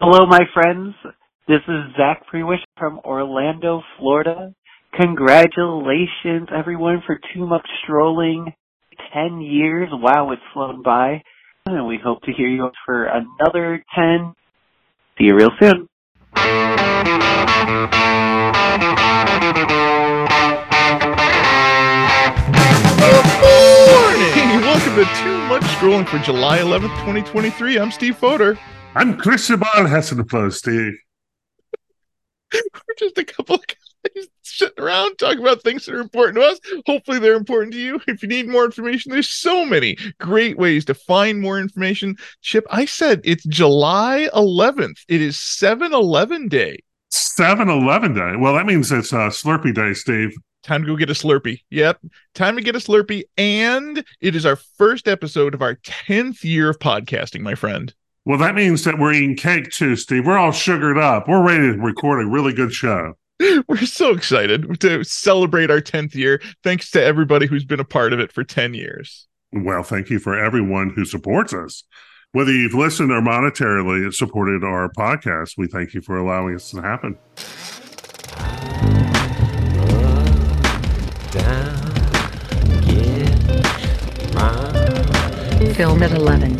Hello, my friends. This is Zach Prewish from Orlando, Florida. Congratulations, everyone, for Too Much Strolling. 10 years. Wow, it's flown by. And we hope to hear you for another 10. See you real soon. Welcome to Too Much Scrolling for July 11th, 2023. I'm Steve Fodor. I'm Christian Hessenfeld, Steve. We're just a couple of guys sitting around talking about things that are important to us. Hopefully they're important to you. If you need more information, there's so many great ways to find more information. Chip, I said it's July 11th. It is 7-Eleven Day. 7-Eleven Day? Well, that means it's Slurpee Day, Steve. Time to go get a Slurpee. Yep. Time to get a Slurpee. And it is our first episode of our 10th year of podcasting, my friend. Well, that means that we're eating cake too, Steve. We're all sugared up. We're ready to record a really good show. We're so excited to celebrate our 10th year. Thanks to everybody who's been a part of it for 10 years. Well, thank you for everyone who supports us. Whether you've listened or monetarily supported our podcast, we thank you for allowing us to happen. Film at 11.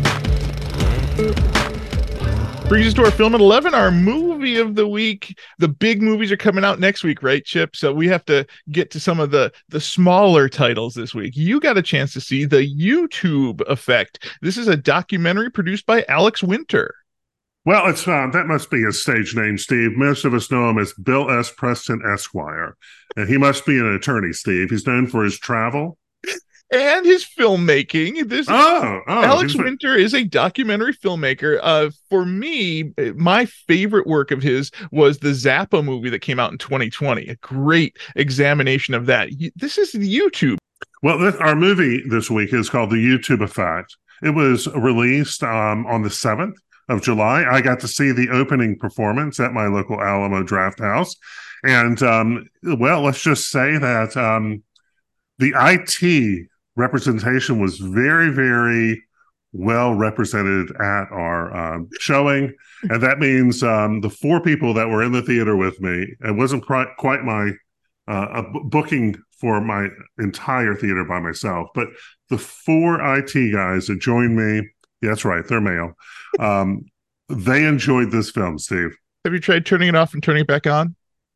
Brings us to our Film at 11, our movie of the week. The big movies are coming out next week, right, Chip? So we have to get to some of the smaller titles this week. You got a chance to see The YouTube Effect. This is a documentary produced by Alex Winter. Well, it's that must be his stage name, Steve. Most of us know him as Bill S. Preston Esquire. And he must be an attorney, Steve. He's known for his travel. And his filmmaking. Alex Winter is a documentary filmmaker. For me, my favorite work of his was the Zappa movie that came out in 2020. A great examination of that. This is YouTube. Well, our movie this week is called The YouTube Effect. It was released on the 7th of July. I got to see the opening performance at my local Alamo Draft House. And, well, let's just say that the IT representation was very, very well represented at our showing. And that means the 4 people that were in the theater with me, it wasn't quite my booking for my entire theater by myself, but the 4 IT guys that joined me, yeah, that's right, they're male, they enjoyed this film, Steve. Have you tried turning it off and turning it back on?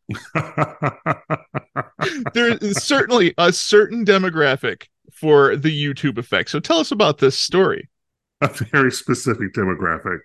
There is certainly a certain demographic for the YouTube Effect. So tell us about this story. A very specific demographic.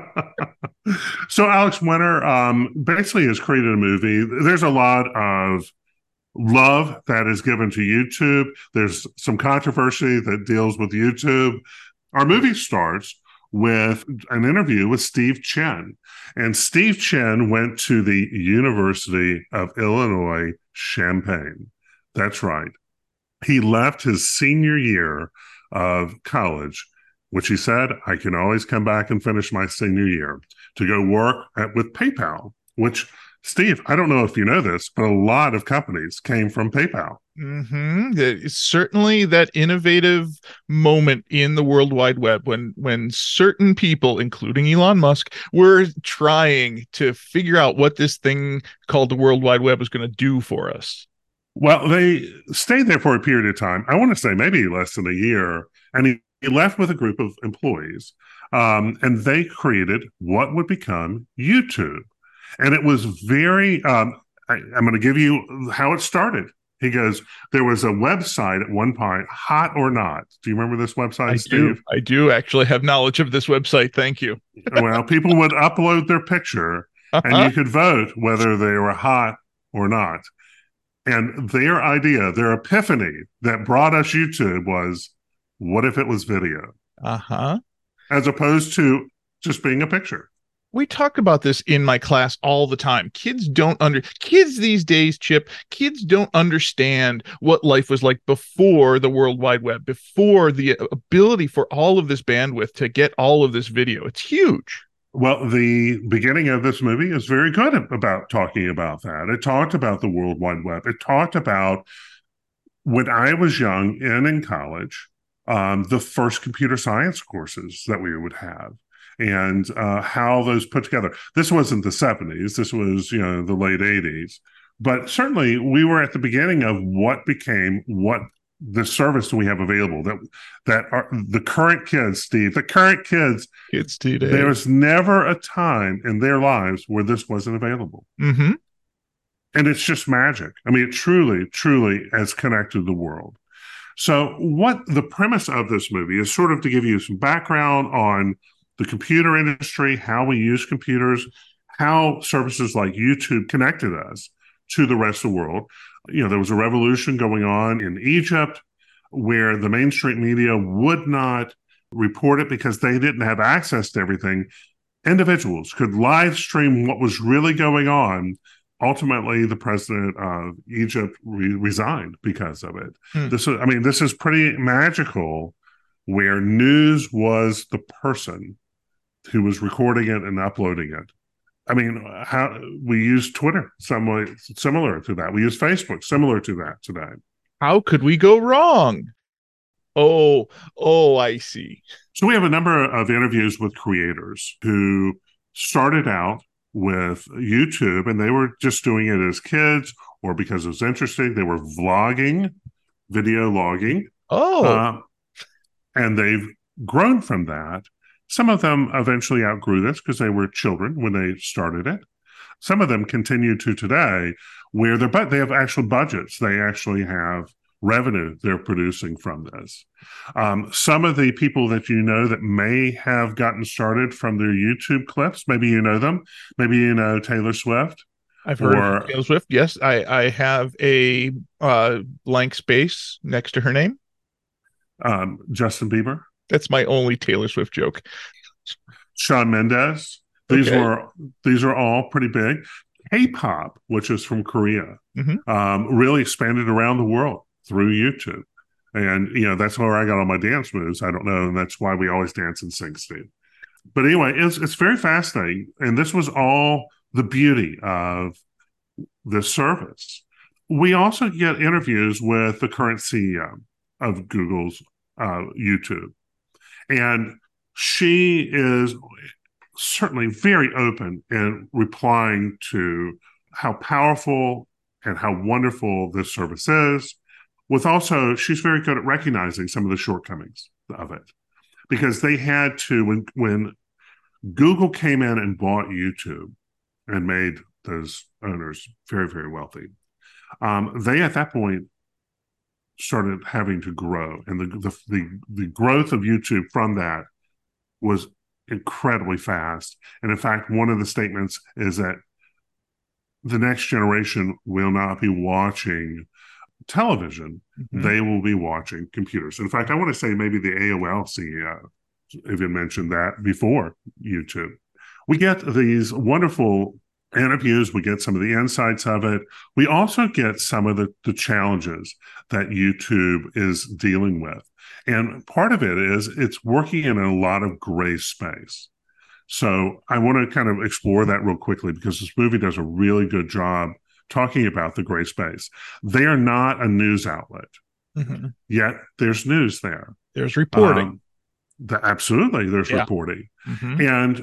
So Alex Winter basically has created a movie. There's a lot of love that is given to YouTube. There's some controversy that deals with YouTube. Our movie starts with an interview with Steve Chen. And Steve Chen went to the University of Illinois, Champaign. That's right. He left his senior year of college, which he said, I can always come back and finish my senior year, to go work with PayPal, which, Steve, I don't know if you know this, but a lot of companies came from PayPal. Mm-hmm. It's certainly that innovative moment in the World Wide Web when certain people, including Elon Musk, were trying to figure out what this thing called the World Wide Web was going to do for us. Well, they stayed there for a period of time. I want to say maybe less than a year. And he left with a group of employees. And they created what would become YouTube. And it was very, I'm going to give you how it started. He goes, there was a website at one point, Hot or Not. Do you remember this website, Steve? I do actually have knowledge of this website. Thank you. Well, people would upload their picture and you could vote whether they were hot or not. And their idea, their epiphany that brought us YouTube was, what if it was video? As opposed to just being a picture. We talk about this in my class all the time. Kids these days, Chip, kids don't understand what life was like before the World Wide Web, before the ability for all of this bandwidth to get all of this video. It's huge. Well, the beginning of this movie is very good about talking about that. It talked about the World Wide Web. It talked about when I was young and in college, the first computer science courses that we would have. and how those put together. This wasn't the 70s. This was, the late 80s. But certainly we were at the beginning of what became what the service that we have available, that are the current kids, Steve, Kids today. there was never a time in their lives where this wasn't available. Mm-hmm. And it's just magic. I mean, it truly, truly has connected the world. So what the premise of this movie is sort of to give you some background on the computer industry, how we use computers, how services like YouTube connected us to the rest of the world. There was a revolution going on in Egypt where the mainstream media would not report it because they didn't have access to everything. Individuals could live stream what was really going on. Ultimately, the president of Egypt resigned because of it. This is pretty magical, where news was the person who was recording it and uploading it. I mean, how we use Twitter similar to that. We use Facebook similar to that today. How could we go wrong? Oh, I see. So we have a number of interviews with creators who started out with YouTube, and they were just doing it as kids or because it was interesting. They were vlogging, video logging. And they've grown from that. Some of them eventually outgrew this because they were children when they started it. Some of them continue to today, where they have actual budgets. They actually have revenue they're producing from this. Some of the people that that may have gotten started from their YouTube clips, maybe you know them. Maybe you know Taylor Swift. I've heard of Taylor Swift. Yes, I have a blank space next to her name. Justin Bieber. That's my only Taylor Swift joke. Shawn Mendes. These are all pretty big. K-pop, which is from Korea, really expanded around the world through YouTube. And, that's where I got all my dance moves. I don't know. And that's why we always dance and sing, Steve. But anyway, it's very fascinating. And this was all the beauty of this service. We also get interviews with the current CEO of Google's YouTube. And she is certainly very open in replying to how powerful and how wonderful this service is. She's very good at recognizing some of the shortcomings of it. Because they had to, when Google came in and bought YouTube and made those owners very, very wealthy, they at that point started having to grow, and the growth of YouTube from that was incredibly fast. And in fact, one of the statements is that the next generation will not be watching television; they will be watching computers. In fact, I want to say maybe the AOL CEO even mentioned that before YouTube. We get these wonderful interviews. We get some of the insights of it. We also get some of the challenges that YouTube is dealing with. And part of it is it's working in a lot of gray space. So I want to kind of explore that real quickly, because this movie does a really good job talking about the gray space. They are not a news outlet, yet there's news there. There's reporting. Absolutely, there's reporting. And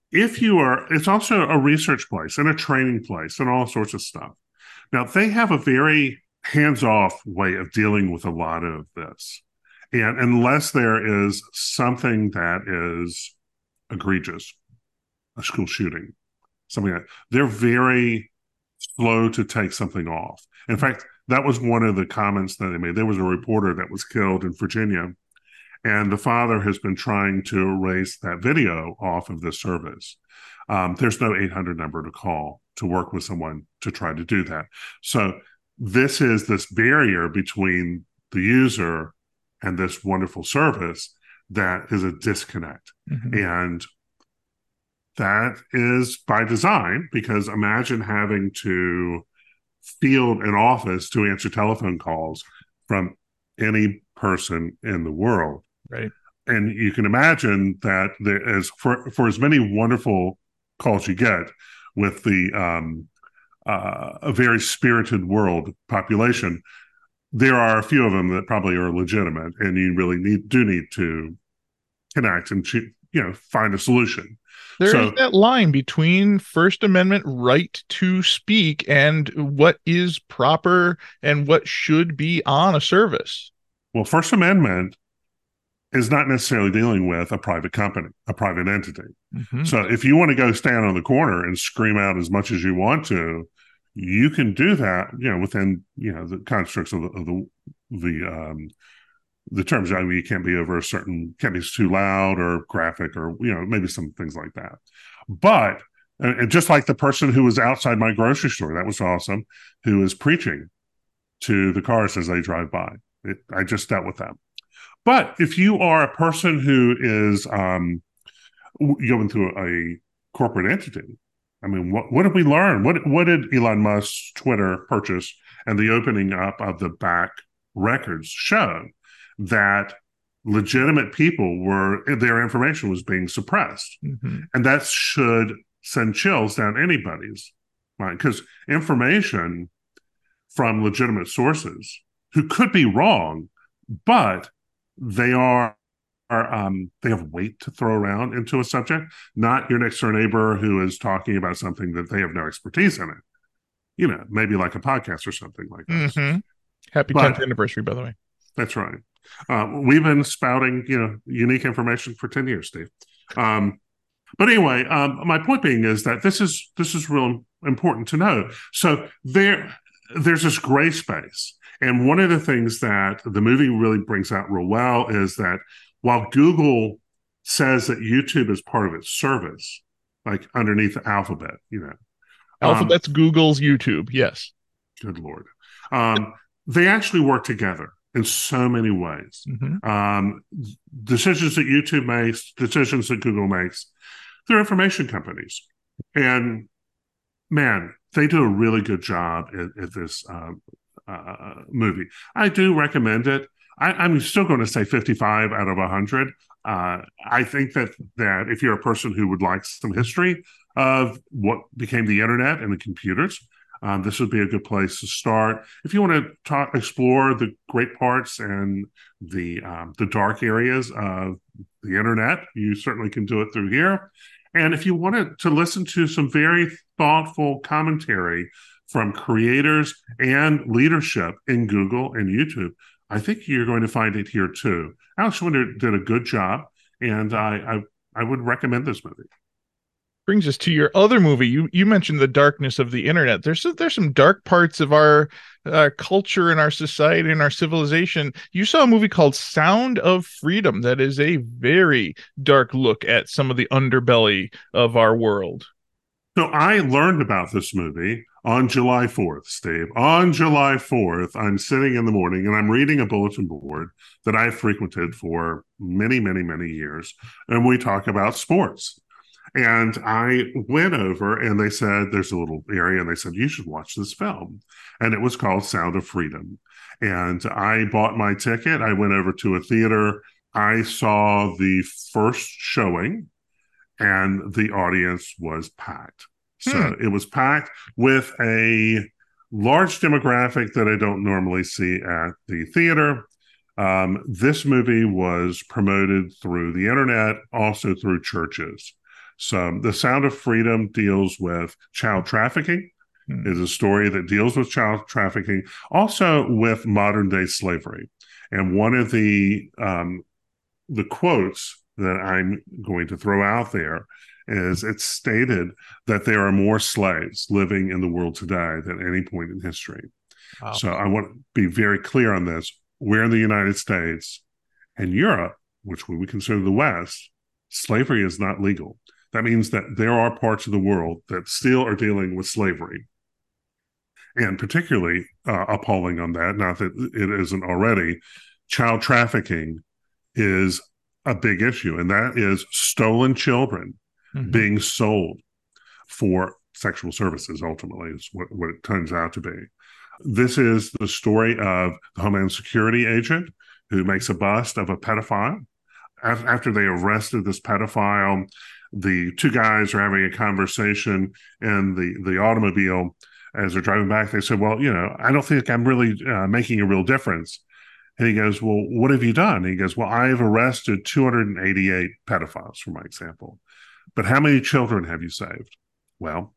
it's also a research place and a training place and all sorts of stuff. Now, they have a very hands-off way of dealing with a lot of this. And unless there is something that is egregious, a school shooting, something like that, they're very slow to take something off. In fact, that was one of the comments that they made. There was a reporter that was killed in Virginia, and the father has been trying to erase that video off of the service. There's no 800 number to call to work with someone to try to do that. So this is this barrier between the user and this wonderful service that is a disconnect. And that is by design, because imagine having to field an office to answer telephone calls from any person in the world. Right. And you can imagine that there is, for as many wonderful calls you get with the a very spirited world population, there are a few of them that probably are legitimate, and you really need to connect and find a solution. There is that line between First Amendment right to speak and what is proper and what should be on a service. Well, First Amendment is not necessarily dealing with a private company, a private entity. Mm-hmm. So if you want to go stand on the corner and scream out as much as you want to, you can do that, within, the constructs of the terms. I mean, you can't be can't be too loud or graphic or, maybe some things like that. But and just like the person who was outside my grocery store, that was awesome, who is preaching to the cars as they drive by. I just dealt with that. But if you are a person who is going through a corporate entity, I mean, what did we learn? What did Elon Musk's Twitter purchase and the opening up of the back records show? That legitimate people their information was being suppressed. Mm-hmm. And that should send chills down anybody's mind, because information from legitimate sources who could be wrong, but they have weight to throw around into a subject, not your next door neighbor who is talking about something that they have no expertise in it. Maybe like a podcast or something like that. Mm-hmm. Happy 10th anniversary, by the way. That's right. We've been spouting, unique information for 10 years, Steve. But anyway, my point being is that this is real important to know. So there's this gray space. And one of the things that the movie really brings out real well is that while Google says that YouTube is part of its service, like underneath the Alphabet, Alphabet's Google's YouTube, yes. Good Lord. They actually work together in so many ways. Mm-hmm. Decisions that YouTube makes, decisions that Google makes, they're information companies. And man, they do a really good job at this movie. I do recommend it. I'm still going to say 55 out of 100. I think that if you're a person who would like some history of what became the internet and the computers, this would be a good place to start. If you want to explore the great parts and the dark areas of the internet, you certainly can do it through here. And if you wanted to listen to some very thoughtful commentary from creators and leadership in Google and YouTube, I think you're going to find it here too. Alex Winter did a good job, and I would recommend this movie. Brings us to your other movie. You mentioned the darkness of the internet. There's some dark parts of our culture and our society and our civilization. You saw a movie called Sound of Freedom that is a very dark look at some of the underbelly of our world. So I learned about this movie on July 4th, Steve. On July 4th, I'm sitting in the morning and I'm reading a bulletin board that I've frequented for many, many, many years. And we talk about sports. And I went over and they said, there's a little area, and they said, you should watch this film. And it was called Sound of Freedom. And I bought my ticket. I went over to a theater. I saw the first showing, and the audience was packed. So it was packed with a large demographic that I don't normally see at the theater. This movie was promoted through the internet, also through churches. So The Sound of Freedom deals with child trafficking, is a story that deals with child trafficking, also with modern day slavery. And one of the quotes that I'm going to throw out there is it's stated that there are more slaves living in the world today than any point in history. Wow. So I want to be very clear on this. We're in the United States and Europe, which we would consider the West, slavery is not legal. That means that there are parts of the world that still are dealing with slavery. And particularly appalling on that, not that it isn't already, child trafficking is a big issue. And that is stolen children being sold for sexual services, ultimately, is what it turns out to be. This is the story of the Homeland Security agent who makes a bust of a pedophile. After they arrested this pedophile, the two guys are having a conversation in the automobile as they're driving back. They said, well, I don't think I'm really making a real difference. And he goes, well, what have you done? And he goes, well, I've arrested 288 pedophiles, for my example. But how many children have you saved? Well,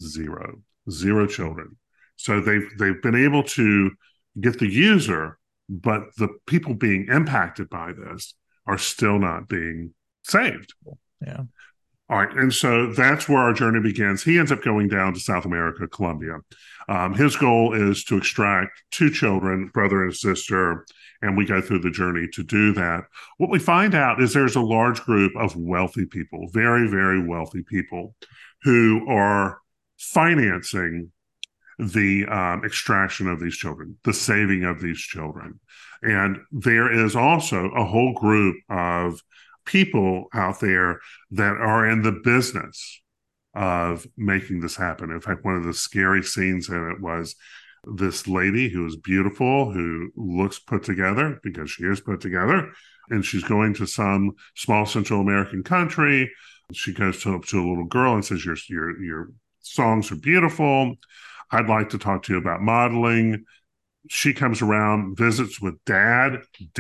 zero children. So they've been able to get the user, but the people being impacted by this are still not being saved. Yeah. All right. And so that's where our journey begins. He ends up going down to South America, Colombia. His goal is to extract 2 children, brother and sister, and we go through the journey to do that. What we find out is there's a large group of wealthy people, very, very wealthy people, who are financing the extraction of these children, the saving of these children. And there is also a whole group of people out there that are in the business of making this happen. In fact, one of the scary scenes in it was this lady who is beautiful, who looks put together because she is put together, and she's going to some small Central American country. She goes up to a little girl and says, your songs are beautiful. I'd like to talk to you about modeling. She comes around, visits with dad,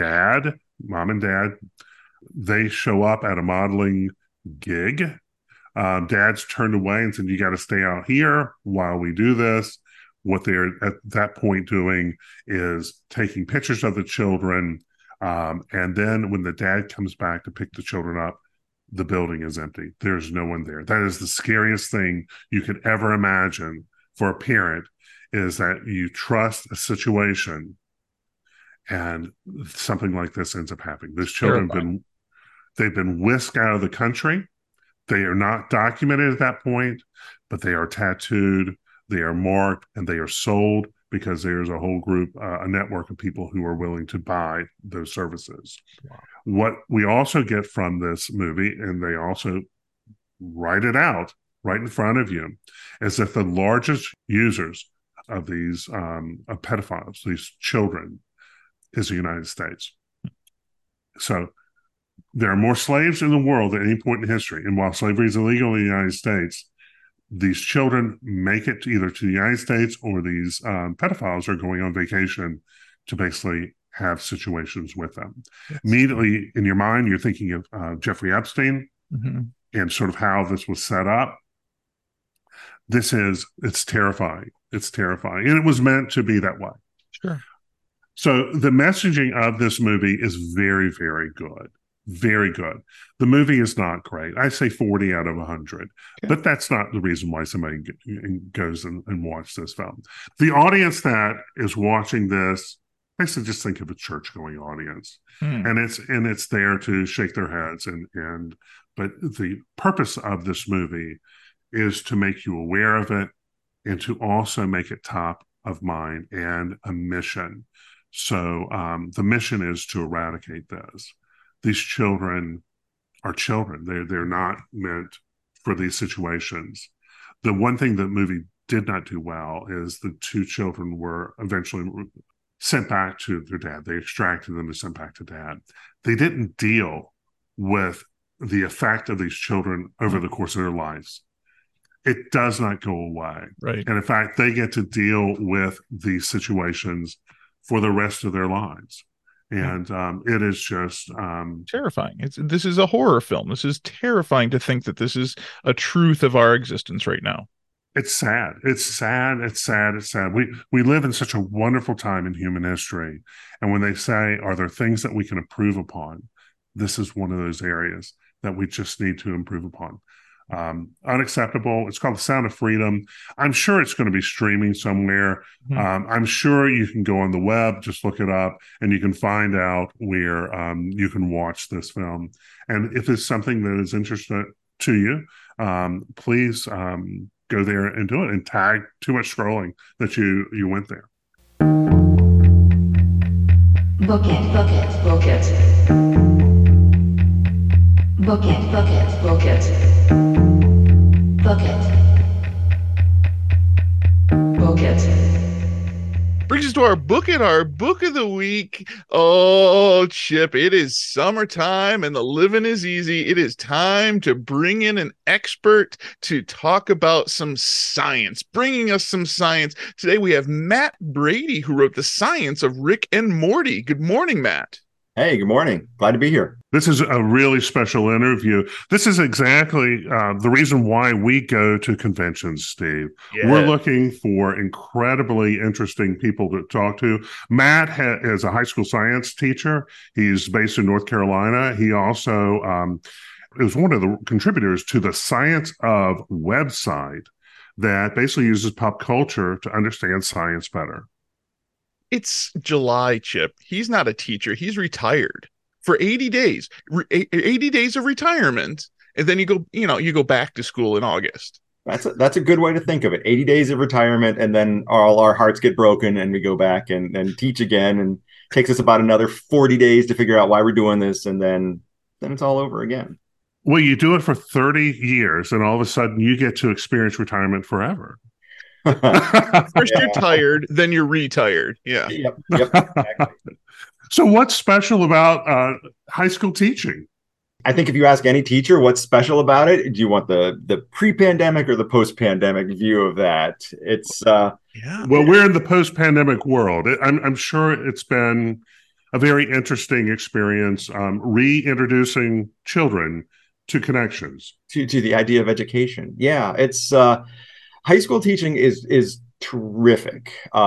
mom and dad. They show up at a modeling gig. Dad's turned away and said, you got to stay out here while we do this. What they're at that point doing is taking pictures of the children. And then when the dad comes back to pick the children up, the building is empty. There's no one there. That is the scariest thing you could ever imagine for a parent, is that you trust a situation and something like this ends up happening. These children they've been whisked out of the country. They are not documented at that point, but they are tattooed, they are marked, and they are sold because there's a whole group, a network of people who are willing to buy those services. Wow. What we also get from this movie, and they also write it out right in front of you, is that the largest users of these of pedophiles, these children, is the United States. So there are more slaves in the world at any point in history. And while slavery is illegal in the United States, these children make it either to the United States, or these pedophiles are going on vacation to basically have situations with them. Yes. Immediately in your mind, you're thinking of Jeffrey Epstein and sort of how this was set up. It's terrifying. It's terrifying. And it was meant to be that way. Sure. So the messaging of this movie is very, very good. Very good. The movie is not great. I say 40 out of 100, but that's not the reason why somebody goes and watches this film. The audience that is watching this, basically just think of a church-going audience, and it's there to shake their heads. But the purpose of this movie is to make you aware of it and to also make it top of mind and a mission. So the mission is to eradicate this. These children are children. They're not meant for these situations. The one thing the movie did not do well is the 2 children were eventually sent back to their dad. They extracted them and sent back to dad. They didn't deal with the effect of these children over the course of their lives. It does not go away. Right. And in fact, they get to deal with these situations for the rest of their lives. And it is just terrifying. This is a horror film. This is terrifying to think that this is a truth of our existence right now. It's sad. It's sad. It's sad. It's sad. We live in such a wonderful time in human history. And when they say, are there things that we can improve upon? This is one of those areas that we just need to improve upon. Unacceptable. It's called The Sound of Freedom. I'm sure it's going to be streaming somewhere. I'm sure you can go on the web, just look it up, and you can find out where you can watch this film. And if it's something that is interesting to you, please go there and do it, and tag Too Much Scrolling that you went there. Book it, book it, book it. Book it, book it, book it. Book it. Book it. Brings brings us to our book of the week. Oh, Chip, it is summertime and the living is easy. It is time to bring in an expert to talk about some science, bringing us some science. Today we have Matt Brady, who wrote The Science of Rick and Morty. Good morning, Matt. Hey, good morning. Glad to be here. This is a really special interview. This is exactly the reason why we go to conventions, Steve. Yeah. We're looking for incredibly interesting people to talk to. Matt is a high school science teacher. He's based in North Carolina. He also is one of the contributors to the Science of website that basically uses pop culture to understand science better. It's July, Chip. He's not a teacher. He's retired for 80 days, 80 days of retirement. And then you go back to school in August. That's a good way to think of it. 80 days of retirement, and then all our hearts get broken and we go back and teach again. And it takes us about another 40 days to figure out why we're doing this. And then it's all over again. Well, you do it for 30 years and all of a sudden you get to experience retirement forever. First you're tired, then you're retired. Yeah. Yep, exactly. So what's special about high school teaching? I think if you ask any teacher what's special about it, do you want the pre-pandemic or the post-pandemic view of that? It's well, we're in the post-pandemic world. I'm sure it's been a very interesting experience reintroducing children to connections, to the idea of education. Yeah, it's high school teaching is terrific.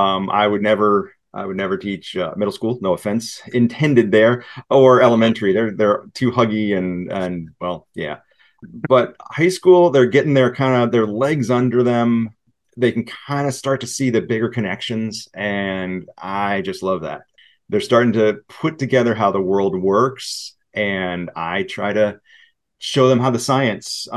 I would never teach middle school. No offense intended there, or elementary. They're too huggy and well, yeah. But high school, they're getting their legs under them. They can kind of start to see the bigger connections, and I just love that. They're starting to put together how the world works, and I try to show them how science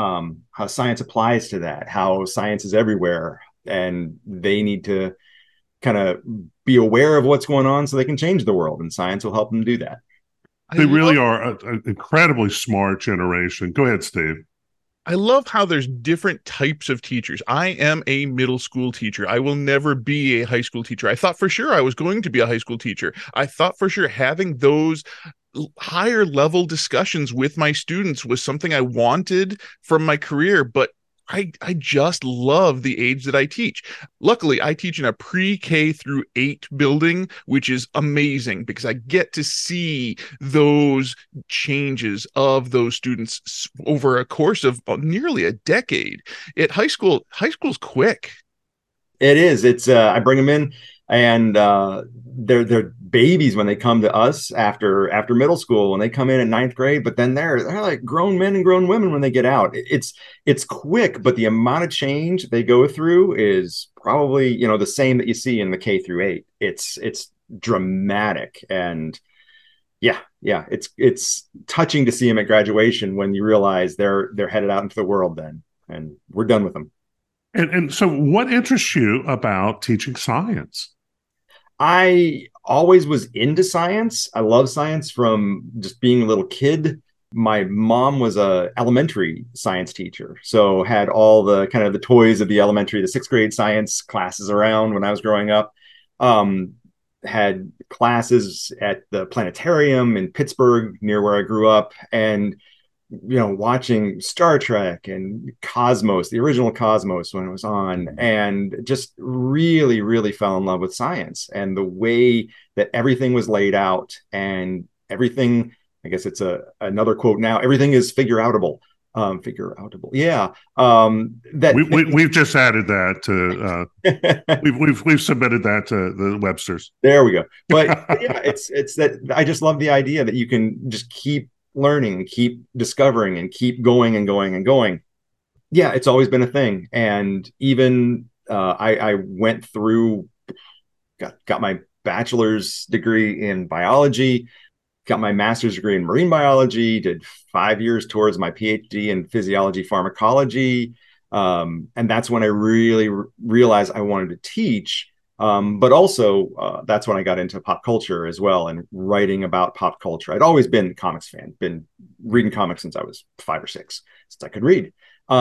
applies to that, how science is everywhere, and they need to kind of be aware of what's going on so they can change the world, and science will help them do that. They really are an incredibly smart generation. Go ahead, Steve. I love how there's different types of teachers. I am a middle school teacher. I will never be a high school teacher. I thought for sure I was going to be a high school teacher. I thought for sure having those higher level discussions with my students was something I wanted from my career, but I just love the age that I teach. Luckily, I teach in a pre-K through 8 building, which is amazing because I get to see those changes of those students over a course of nearly a decade. At high school's quick. It is. It's I bring them in, and they're babies when they come to us after middle school, when they come in 9th grade, but then they're like grown men and grown women when they get out. It's quick, but the amount of change they go through is probably the same that you see in the K through 8. It's dramatic, and yeah, it's touching to see them at graduation when you realize they're headed out into the world then, and we're done with them. And so what interests you about teaching science? I always was into science. I love science from just being a little kid. My mom was a elementary science teacher, so had all the kind of the toys of the 6th grade science classes around when I was growing up. Had classes at the planetarium in Pittsburgh near where I grew up, and watching Star Trek and Cosmos, the original Cosmos when it was on, and just really, really fell in love with science and the way that everything was laid out, and everything, I guess it's another quote now, everything is figure-outable. Yeah. We've just added that to we've submitted that to the Webster's. There we go. But yeah, it's that I just love the idea that you can just keep learning, keep discovering, and keep going and going and going. Yeah, it's always been a thing. And even I went through, got my bachelor's degree in biology, got my master's degree in marine biology, did 5 years towards my PhD in physiology pharmacology. And that's when I really realized I wanted to teach. But also, that's when I got into pop culture as well, and writing about pop culture. I'd always been a comics fan, been reading comics since I was 5 or 6, since I could read.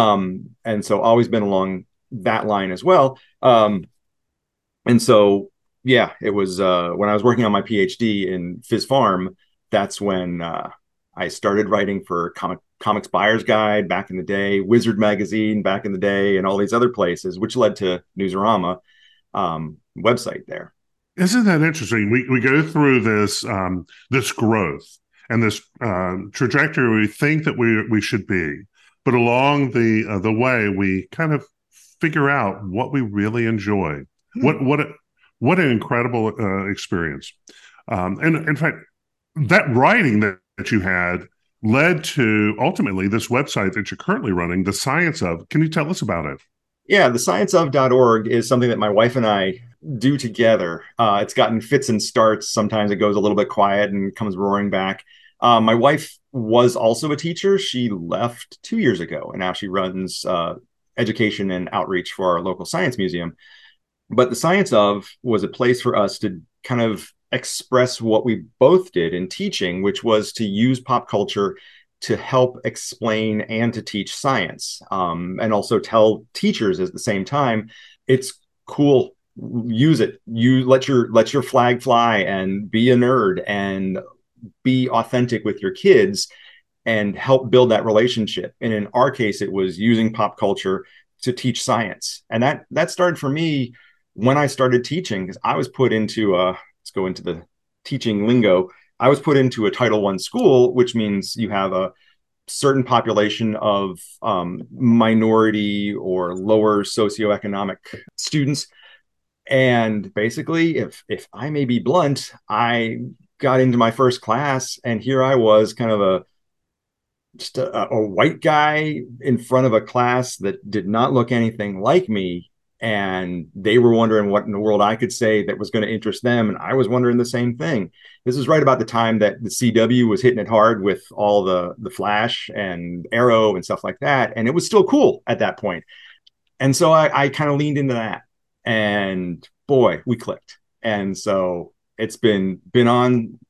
And so always been along that line as well. And so Yeah, it was when I was working on my PhD in Phys Pharm. That's when I started writing for Comics Buyer's Guide back in the day, Wizard Magazine back in the day, and all these other places, which led to Newsarama website there. Isn't that interesting? We go through this growth and this trajectory we think that we should be, but along the way we kind of figure out what we really enjoy. What an incredible experience! And in fact, that writing that you had led to ultimately this website that you're currently running, The Science Of. Can you tell us about it? Yeah, the scienceof.org is something that my wife and I do together. It's gotten fits and starts. Sometimes it goes a little bit quiet and comes roaring back. My wife was also a teacher. She left 2 years ago, and now she runs education and outreach for our local science museum. But the Science Of was a place for us to kind of express what we both did in teaching, which was to use pop culture to help explain and to teach science, and also tell teachers at the same time, it's cool, use it, you let your flag fly and be a nerd and be authentic with your kids and help build that relationship. And in our case, it was using pop culture to teach science. And that started for me when I started teaching, because I was put into let's go into the teaching lingo. I was put into a Title I school, which means you have a certain population of minority or lower socioeconomic students. And basically, if I may be blunt, I got into my first class, and here I was, kind of just a white guy in front of a class that did not look anything like me. And they were wondering what in the world I could say that was going to interest them. And I was wondering the same thing. This is right about the time that the CW was hitting it hard with all the Flash and Arrow and stuff like that. And it was still cool at that point. And so I kind of leaned into that. And boy, we clicked. And so it's been on,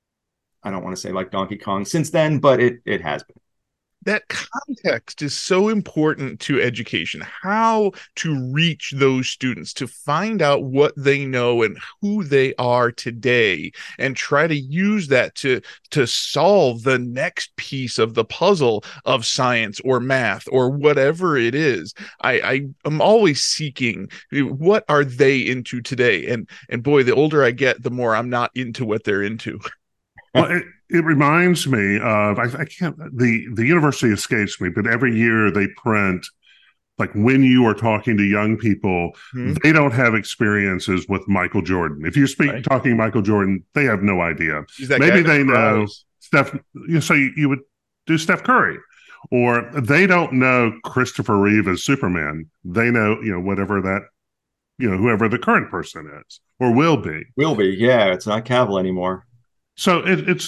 I don't want to say like Donkey Kong since then, but it has been. That context is so important to education, how to reach those students, to find out what they know and who they are today, and try to use that to solve the next piece of the puzzle of science or math or whatever it is. I am always seeking, what are they into today? And boy, the older I get, the more I'm not into what they're into. Well, it reminds me of, I can't, the university escapes me, but every year they print, like, when you are talking to young people, they don't have experiences with Michael Jordan. If you speak talking Michael Jordan, they have no idea. Maybe they know Steph, so you would do Steph Curry, or they don't know Christopher Reeve as Superman. They know, whatever that, whoever the current person is or will be. Yeah, it's not Cavill anymore. So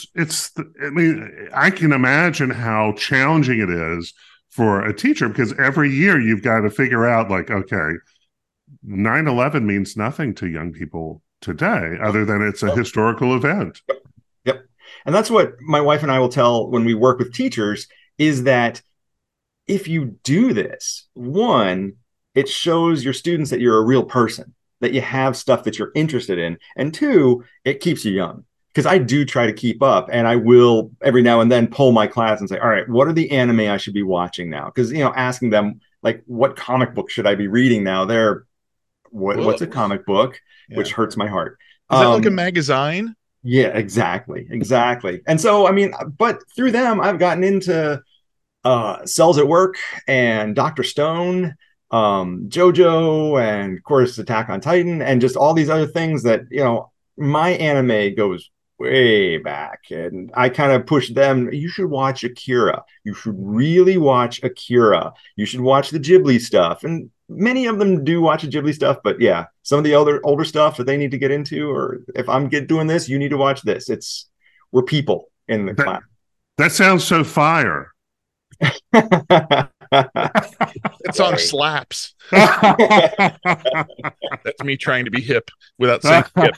I mean, I can imagine how challenging it is for a teacher, because every year you've got to figure out, like, okay, 9/11 means nothing to young people today other than it's a historical event. Yep. And that's what my wife and I will tell when we work with teachers, is that if you do this, one, it shows your students that you're a real person, that you have stuff that you're interested in. And two, it keeps you young. Because I do try to keep up, and I will every now and then poll my class and say, all right, what are the anime I should be watching now? Because, asking them, like, what comic book should I be reading now? What's a comic book? Yeah. Which hurts my heart. Is that like a magazine? Yeah, exactly. And so, I mean, but through them, I've gotten into Cells at Work and Dr. Stone, JoJo, and of course, Attack on Titan, and just all these other things that, my anime goes way back, and I kind of push them. You should watch Akira. You should really watch Akira. You should watch the Ghibli stuff. And many of them do watch the Ghibli stuff, but yeah, some of the older stuff that they need to get into, or if I'm doing this, you need to watch this. We're people in the class. That sounds so fire. That song slaps. That's me trying to be hip without saying hip.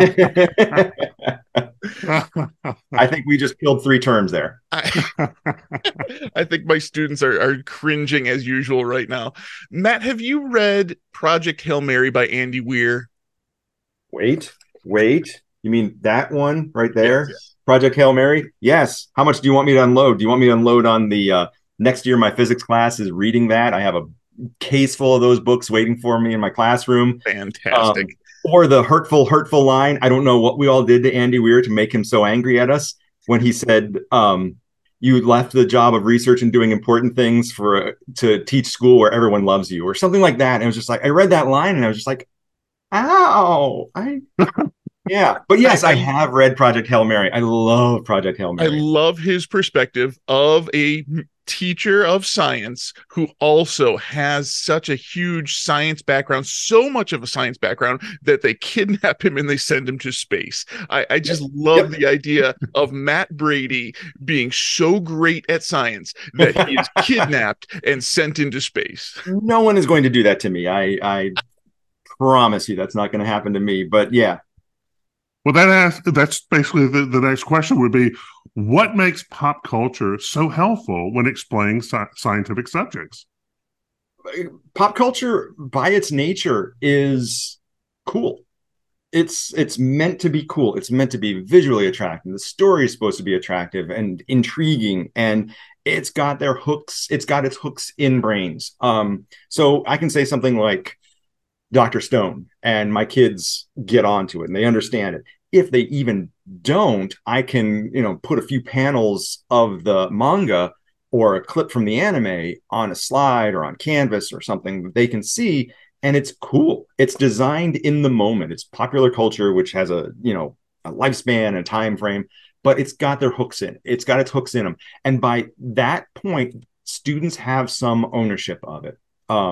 I think we just killed 3 terms there. I think my students are cringing as usual right now. Matt, have you read Project Hail Mary by Andy Weir? Wait. You mean that one right there? Yes. Project Hail Mary? Yes. How much do you want me to unload? Do you want me to unload on the next year my physics class is reading that? I have a case full of those books waiting for me in my classroom. Fantastic. Or the hurtful line. I don't know what we all did to Andy Weir to make him so angry at us when he said, you left the job of research and doing important things to teach school where everyone loves you, or something like that. And it was just like, I read that line and I was just like, ow. Yeah. But yes, I have read Project Hail Mary. I love Project Hail Mary. I love his perspective of a teacher of science who also has such a huge science background, so much of a science background that they kidnap him and they send him to space. I just love the idea of Matt Brady being so great at science that he is kidnapped and sent into space. No one is going to do that to me. I promise you that's not going to happen to me. But yeah. Well, that's basically the next question would be, what makes pop culture so helpful when explaining scientific subjects? Pop culture, by its nature, is cool. It's meant to be cool. It's meant to be visually attractive. The story is supposed to be attractive and intriguing, and it's got their hooks. It's got its hooks in brains. So I can say something like Dr. Stone, and my kids get onto it and they understand it. If they even don't, I can, put a few panels of the manga or a clip from the anime on a slide or on canvas or something that they can see, and it's cool. It's designed in the moment. It's popular culture, which has a lifespan and time frame, but it's got their hooks in. It's got its hooks in them. And by that point, students have some ownership of it.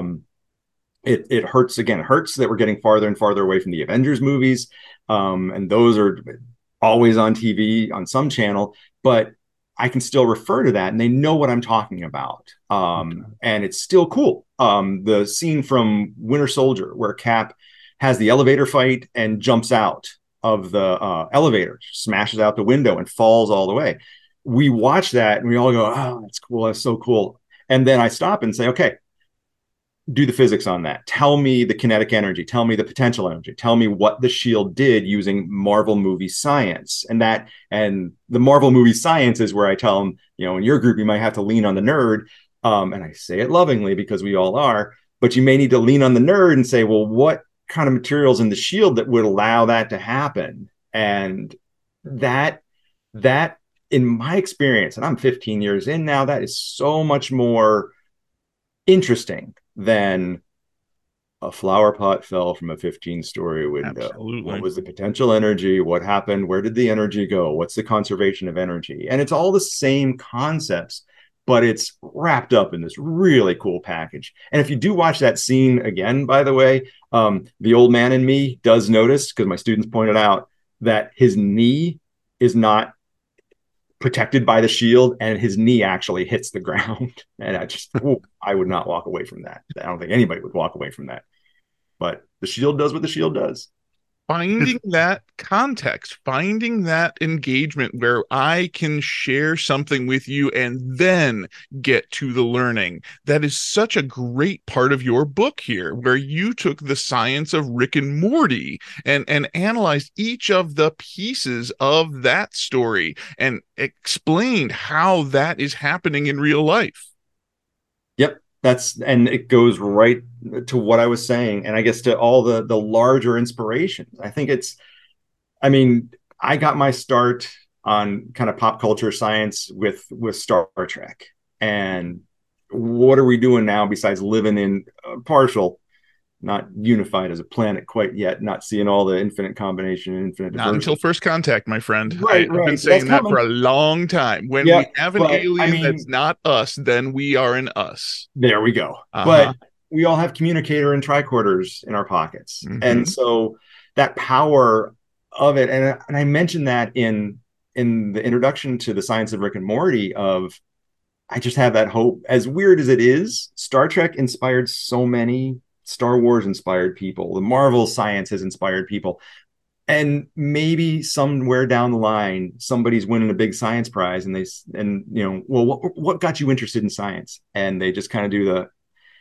It hurts that we're getting farther and farther away from the Avengers movies. And those are always on TV on some channel, but I can still refer to that and they know what I'm talking about. And it's still cool. The scene from Winter Soldier where Cap has the elevator fight and jumps out of the elevator, smashes out the window and falls all the way. We watch that and we all go, oh, that's cool. That's so cool. And then I stop and say, okay, do the physics on that. Tell me the kinetic energy. Tell me the potential energy. Tell me what the shield did using Marvel movie science. And the Marvel movie science is where I tell them, in your group, you might have to lean on the nerd. And I say it lovingly because we all are, but you may need to lean on the nerd and say, well, what kind of materials in the shield that would allow that to happen? And that in my experience, and I'm 15 years in now, that is so much more interesting than a flower pot fell from a 15-story window. Absolutely. What was the potential energy? What happened? Where did the energy go? What's the conservation of energy? And it's all the same concepts, but it's wrapped up in this really cool package. And if you do watch that scene again, by the way, the old man in me does notice, because my students pointed out, that his knee is not protected by the shield and his knee actually hits the ground. And I would not walk away from that. I don't think anybody would walk away from that, but the shield does what the shield does. Finding that context, finding that engagement where I can share something with you and then get to the learning. That is such a great part of your book here, where you took the science of Rick and Morty and analyzed each of the pieces of that story and explained how that is happening in real life. Yep. And it goes right to what I was saying, and I guess to all the larger inspirations. I think I got my start on kind of pop culture science with Star Trek. And what are we doing now besides living in partial, not unified as a planet quite yet, not seeing all the infinite combination and infinite diversity. Not until First Contact, my friend. Right. I've been saying that for a long time. When we have an alien that's not us, then we are an us. There we go. But we all have communicator and tricorders in our pockets. Mm-hmm. And so that power of it, and I mentioned that in the introduction to the science of Rick and Morty, I just have that hope. As weird as it is, Star Trek inspired so many. Star Wars inspired people. The Marvel science has inspired people. And maybe somewhere down the line, somebody's winning a big science prize and what got you interested in science? And they just kind of do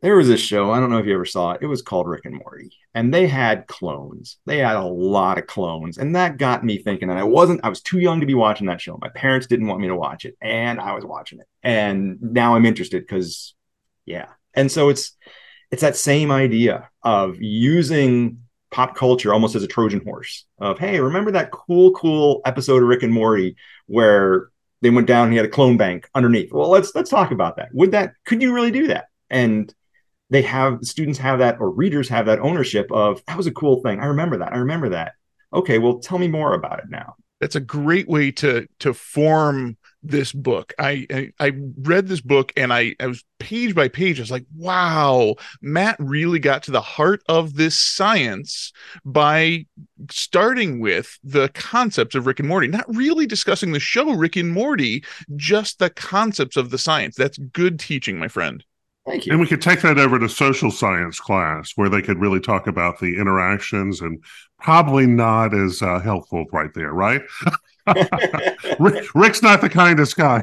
there was a show, I don't know if you ever saw it. It was called Rick and Morty. And they had clones. They had a lot of clones. And that got me thinking. And I was too young to be watching that show. My parents didn't want me to watch it. And I was watching it. And now I'm interested because, yeah. And so it's that same idea of using pop culture almost as a Trojan horse of, hey, remember that cool episode of Rick and Morty where they went down and he had a clone bank underneath? Well, let's talk about that. Could you really do that? And students have that, or readers have that ownership of, that was a cool thing. I remember that. Okay, well, tell me more about it now. That's a great way to form this book. I read this book and I was page by page. I was like, wow, Matt really got to the heart of this science by starting with the concepts of Rick and Morty, not really discussing the show Rick and Morty, just the concepts of the science. That's good teaching, my friend. Thank you. And we could take that over to social science class where they could really talk about the interactions, and probably not as helpful right there, right? Rick's not the kindest guy.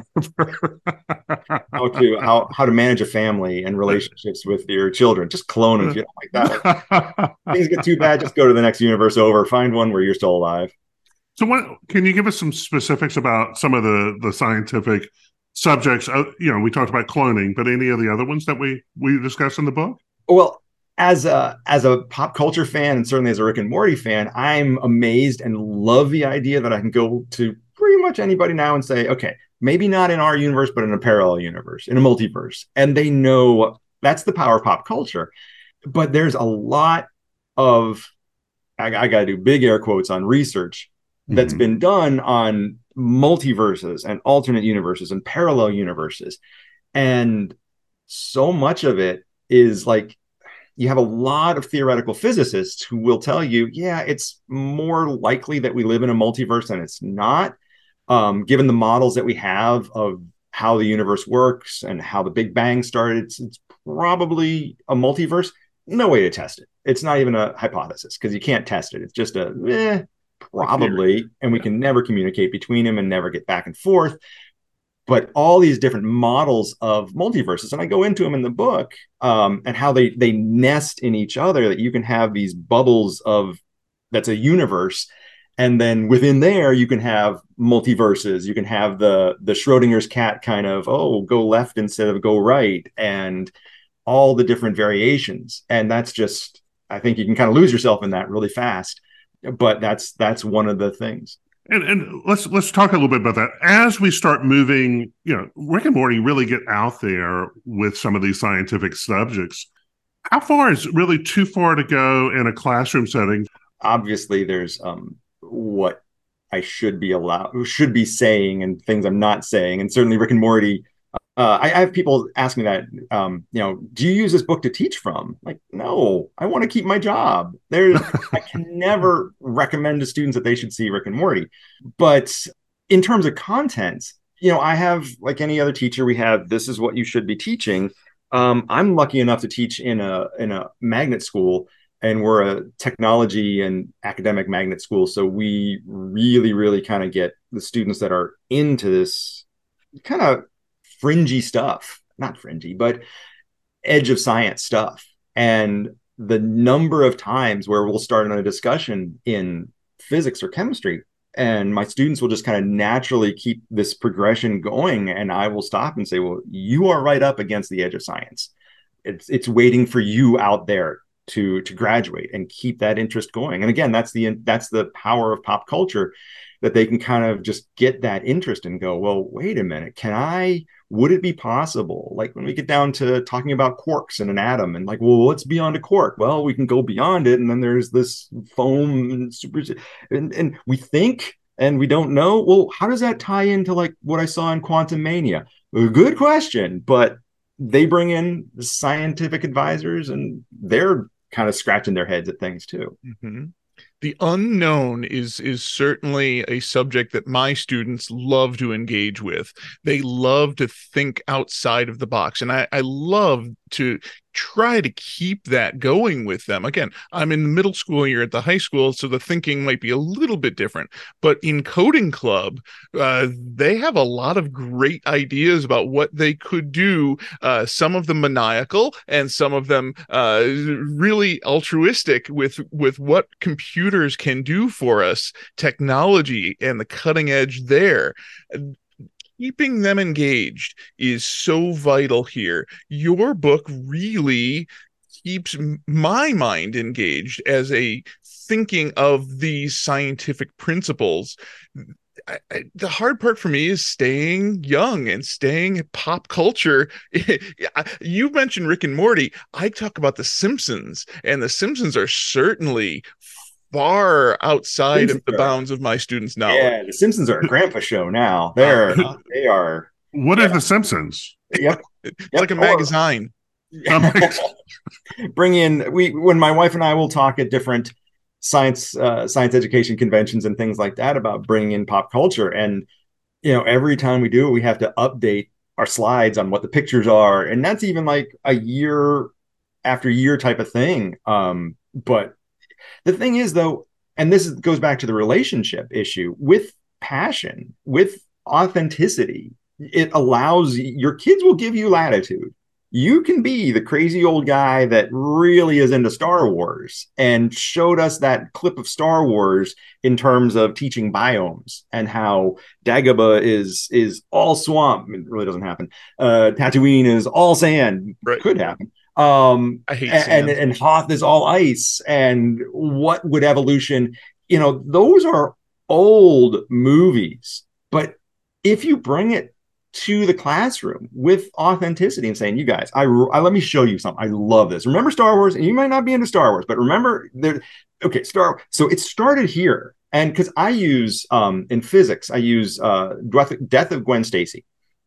how to manage a family and relationships with your children. Just clone them if you don't like that. Things get too bad, just go to the next universe over. Find one where you're still alive. So can you give us some specifics about some of the scientific subjects? We talked about cloning, but any of the other ones that we discussed in the book? Well, as a pop culture fan, and certainly as a Rick and Morty fan, I'm amazed and love the idea that I can go to pretty much anybody now and say, okay, maybe not in our universe, but in a parallel universe, in a multiverse. And they know that's the power of pop culture. But there's a lot of, I got to do big air quotes on research that's been done on multiverses and alternate universes and parallel universes. And so much of it is like, you have a lot of theoretical physicists who will tell you, yeah, it's more likely that we live in a multiverse than it's not, given the models that we have of how the universe works and how the Big Bang started. It's probably a multiverse. No way to test it. It's not even a hypothesis because you can't test it. It's just probably, and we can never communicate between them and never get back and forth. But all these different models of multiverses, and I go into them in the book, and how they nest in each other, that you can have these bubbles that's a universe. And then within there, you can have multiverses. You can have the Schrodinger's cat kind of, go left instead of go right, and all the different variations. And that's just, I think you can kind of lose yourself in that really fast. But that's one of the things. And let's talk a little bit about that. As we start moving, Rick and Morty really get out there with some of these scientific subjects. How far is really too far to go in a classroom setting? Obviously, there's what I should be saying and things I'm not saying. And certainly Rick and Morty, I have people ask me that, do you use this book to teach from? Like, no, I want to keep my job. I can never recommend to students that they should see Rick and Morty. But in terms of content, I have, like any other teacher, this is what you should be teaching. I'm lucky enough to teach in a magnet school, and we're a technology and academic magnet school. So we really, really kind of get the students that are into this kind of fringy stuff, not fringy, but edge of science stuff. And the number of times where we'll start on a discussion in physics or chemistry, and my students will just kind of naturally keep this progression going. And I will stop and say, well, you are right up against the edge of science. It's waiting for you out there to graduate and keep that interest going. And again, that's the power of pop culture, that they can kind of just get that interest and go, well, wait a minute, would it be possible? Like when we get down to talking about quarks in an atom, and like, well, what's beyond a quark? Well, we can go beyond it. And then there's this foam and we think, and we don't know. Well, how does that tie into like what I saw in Quantum Mania? Good question. But they bring in scientific advisors, and they're kind of scratching their heads at things too. Mm-hmm. The unknown is certainly a subject that my students love to engage with. They love to think outside of the box. And I love to try to keep that going with them. Again, I'm in the middle school, you're at the high school, so the thinking might be a little bit different. But in Coding Club, they have a lot of great ideas about what they could do. Some of them maniacal, and some of them really altruistic with what computers can do for us, technology and the cutting edge there. Keeping them engaged is so vital here. Your book really keeps my mind engaged as a thinking of these scientific principles. The hard part for me is staying young and staying pop culture. You mentioned Rick and Morty. I talk about The Simpsons, and The Simpsons are certainly far outside of the bounds of my students' knowledge. Yeah, The Simpsons are a grandpa show now. They are. What are The Simpsons? Yep. It's like a magazine. Bring in when my wife and I will talk at different science education conventions and things like that about bringing in pop culture. And every time we do it, we have to update our slides on what the pictures are, and that's even like a year after year type of thing. But the thing is, though, and this goes back to the relationship issue, with passion, with authenticity, it allows your kids will give you latitude. You can be the crazy old guy that really is into Star Wars and showed us that clip of Star Wars in terms of teaching biomes and how Dagobah is all swamp. It really doesn't happen. Tatooine is all sand. Right. Could happen. I hate sand. And Hoth is all ice. And what would evolution? Those are old movies. But if you bring it to the classroom with authenticity and saying, you guys, I let me show you something. I love this. Remember Star Wars? And you might not be into Star Wars, but remember So it started here. And because I use, in physics, I use Death of Gwen Stacy.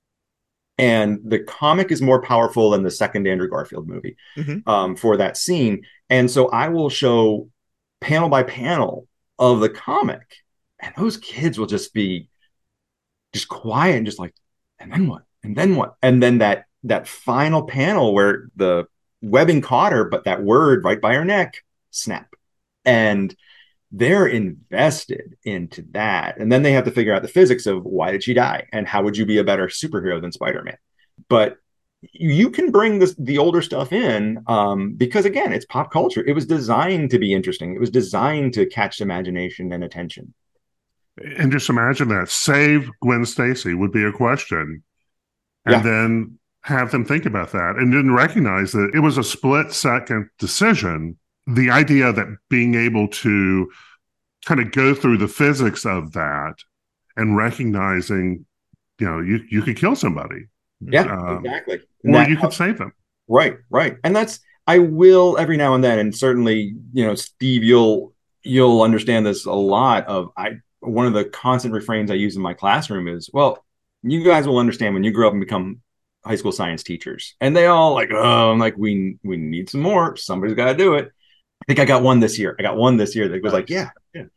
And the comic is more powerful than the second Andrew Garfield movie for that scene. And so I will show panel by panel of the comic. And those kids will just be just quiet and just like, and then what? And then what? And then that final panel where the webbing caught her, but that word right by her neck, snap. And they're invested into that. And then they have to figure out the physics of why did she die? And how would you be a better superhero than Spider-Man? But you can bring the older stuff in because, again, it's pop culture. It was designed to be interesting. It was designed to catch imagination and attention. And just imagine that. Save Gwen Stacy would be a question. And then have them think about that and didn't recognize that it was a split-second decision. The idea that being able to kind of go through the physics of that and recognizing, you could kill somebody. Yeah, exactly. Or you could save them. Right. And I will every now and then, and certainly, Steve, you'll understand this a lot one of the constant refrains I use in my classroom is, well, you guys will understand when you grow up and become high school science teachers. And they all like, oh, I'm like, we need some more. Somebody's got to do it. I think I got one this year. That was like, yeah.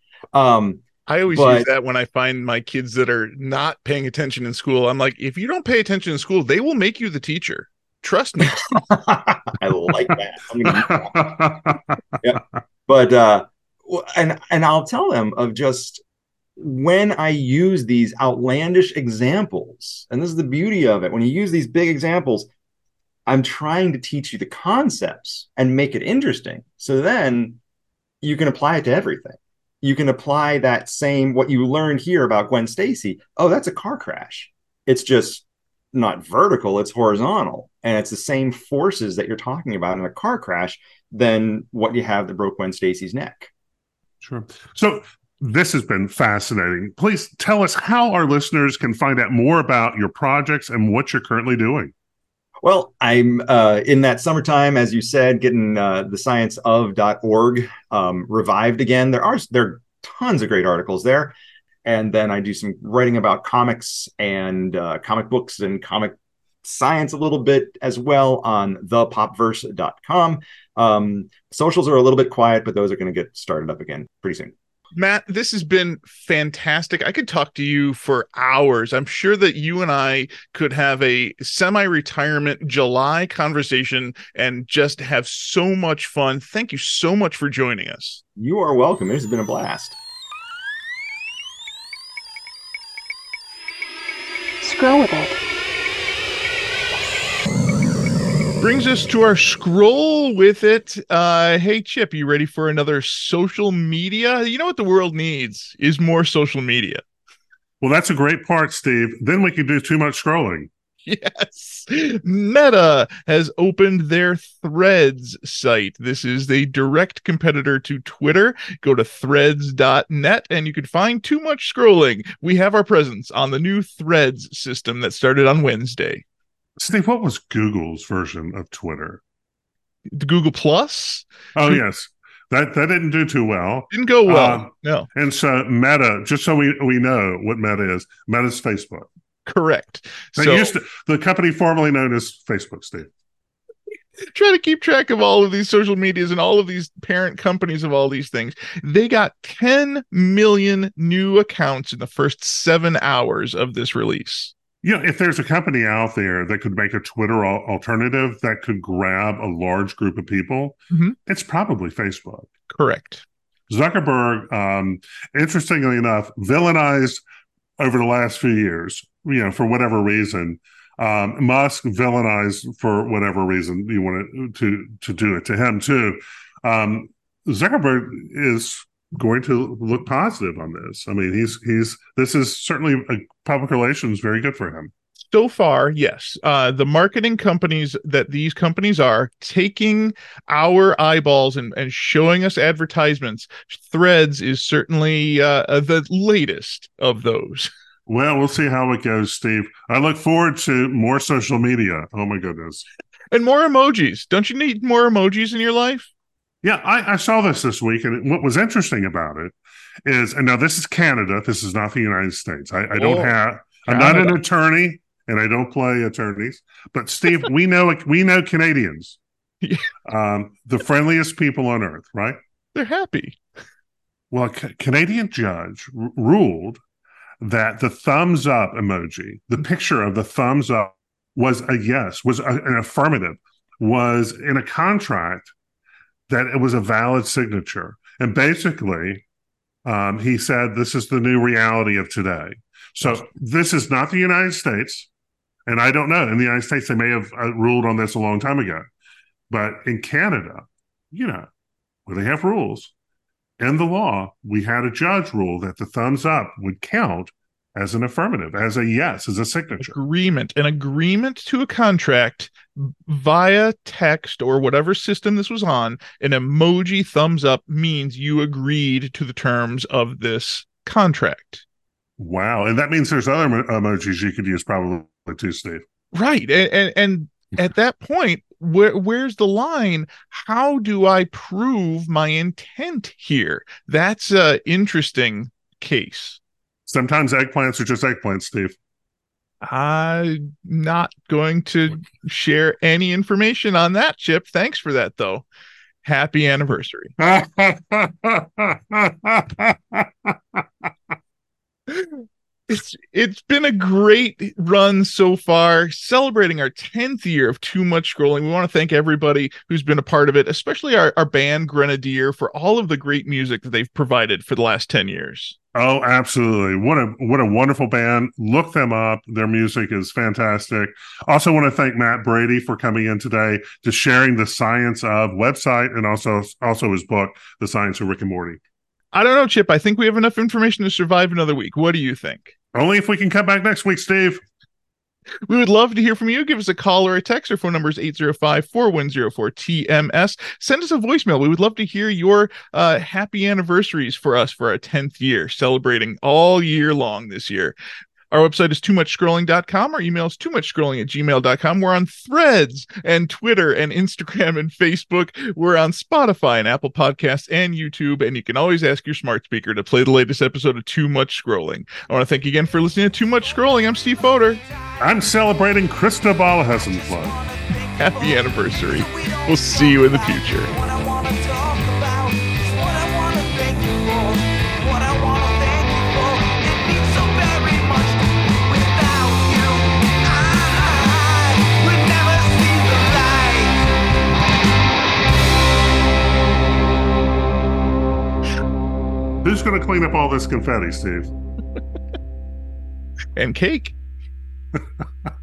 I always use that when I find my kids that are not paying attention in school. I'm like, if you don't pay attention in school, they will make you the teacher. Trust me. I like that. I'm gonna yeah. But and I'll tell them of just when I use these outlandish examples, and this is the beauty of it, when you use these big examples, I'm trying to teach you the concepts and make it interesting. So then you can apply it to everything. You can apply that same, what you learned here about Gwen Stacy. Oh, that's a car crash. It's just not vertical, it's horizontal. And it's the same forces that you're talking about in a car crash than what you have that broke Gwen Stacy's neck. Sure. So this has been fascinating. Please tell us how our listeners can find out more about your projects and what you're currently doing. Well, I'm in that summertime, as you said, getting the scienceof.org revived again. There are tons of great articles there. And then I do some writing about comics and comic books and comic science a little bit as well on thepopverse.com. Socials are a little bit quiet, but those are going to get started up again pretty soon. Matt, this has been fantastic. I could talk to you for hours. I'm sure that you and I could have a semi-retirement July conversation and just have so much fun. Thank you so much for joining us. You are welcome. This has been a blast. Scroll with it. Brings us to our scroll with it. Hey, Chip, you ready for another social media? You know what the world needs is more social media. Well, that's a great part, Steve. Then we can do too much scrolling. Yes. Meta has opened their Threads site. This is a direct competitor to Twitter. Go to threads.net and you can find too much scrolling. We have our presence on the new Threads system that started on Wednesday. Steve, what was Google's version of Twitter? The Google Plus? Oh, yes. That didn't do too well. Didn't go well. No. And so Meta, just so we know what Meta is, Meta's Facebook. Correct. The company formerly known as Facebook, Steve. Try to keep track of all of these social medias and all of these parent companies of all these things. They got 10 million new accounts in the first 7 hours of this release. You know, if there's a company out there that could make a Twitter alternative that could grab a large group of people, it's probably Facebook. Correct. Zuckerberg, interestingly enough, villainized over the last few years, you know, for whatever reason. Musk villainized for whatever reason you wanted to do it to him too. Zuckerberg is going to look positive on this. I mean, this is certainly a public relations very good for him. So far, yes. The marketing companies that these companies are taking our eyeballs and showing us advertisements. Threads is certainly the latest of those. Well, we'll see how it goes, Steve. I look forward to more social media. Oh, my goodness. And more emojis. Don't you need more emojis in your life? Yeah, I saw this week, and what was interesting about it is, and now this is Canada. This is not the United States. I'm not an attorney, and I don't play attorneys. But Steve, we know Canadians, the friendliest people on earth, right? They're happy. Well, a Canadian judge ruled that the thumbs up emoji, the picture of the thumbs up, was a yes, was an affirmative, was in a contract, that it was a valid signature. And basically, he said, this is the new reality of today. So this is not the United States. And I don't know. In the United States, they may have ruled on this a long time ago. But in Canada, you know, where they have rules, in the law, we had a judge rule that the thumbs up would count as an affirmative, as a yes, as a signature. An agreement to a contract via text or whatever system this was on. An emoji thumbs up means you agreed to the terms of this contract. Wow. And that means there's other emojis you could use probably too, Steve. Right. And at that point, where's the line? How do I prove my intent here? That's an interesting case. Sometimes eggplants are just eggplants, Steve. I'm not going to share any information on that, Chip. Thanks for that, though. Happy anniversary. It's been a great run so far, celebrating our 10th year of Too Much Scrolling. We want to thank everybody who's been a part of it, especially our band Grenadier, for all of the great music that they've provided for the last 10 years. Oh, absolutely. What a wonderful band. Look them up. Their music is fantastic. Also want to thank Matt Brady for coming in today to sharing the Science of website and also his book, The Science of Rick and Morty. I don't know, Chip. I think we have enough information to survive another week. What do you think? Only if we can come back next week, Steve. We would love to hear from you. Give us a call or a text. Our phone number is 805-4104-TMS. Send us a voicemail. We would love to hear your happy anniversaries for us for our 10th year, celebrating all year long this year. Our website is toomuchscrolling.com. Our email is toomuchscrolling@gmail.com. We're on Threads and Twitter and Instagram and Facebook. We're on Spotify and Apple Podcasts and YouTube. And you can always ask your smart speaker to play the latest episode of Too Much Scrolling. I want to thank you again for listening to Too Much Scrolling. I'm Steve Fodor. I'm celebrating Cristobal Hessenfeld. Happy anniversary. We'll see you in the future. Who's going to clean up all this confetti, Steve? And cake.